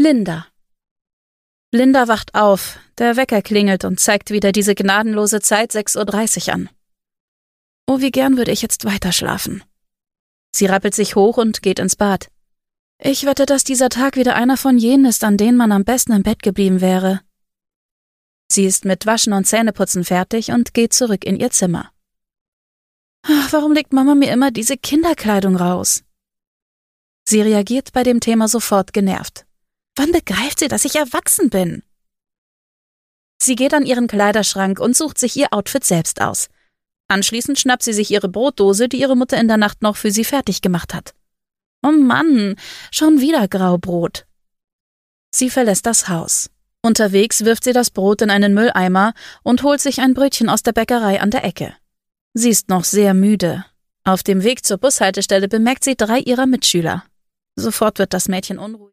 Linda. Linda wacht auf, der Wecker klingelt und zeigt wieder diese gnadenlose Zeit 6:30 Uhr an. Oh, wie gern würde ich jetzt weiterschlafen. Sie rappelt sich hoch und geht ins Bad. Ich wette, dass dieser Tag wieder einer von jenen ist, an denen man am besten im Bett geblieben wäre. Sie ist mit Waschen und Zähneputzen fertig und geht zurück in ihr Zimmer. Ach, warum legt Mama mir immer diese Kinderkleidung raus? Sie reagiert bei dem Thema sofort genervt. Wann begreift sie, dass ich erwachsen bin? Sie geht an ihren Kleiderschrank und sucht sich ihr Outfit selbst aus. Anschließend schnappt sie sich ihre Brotdose, die ihre Mutter in der Nacht noch für sie fertig gemacht hat. Oh Mann, schon wieder Graubrot. Sie verlässt das Haus. Unterwegs wirft sie das Brot in einen Mülleimer und holt sich ein Brötchen aus der Bäckerei an der Ecke. Sie ist noch sehr müde. Auf dem Weg zur Bushaltestelle bemerkt sie 3 ihrer Mitschüler. Sofort wird das Mädchen unruhig.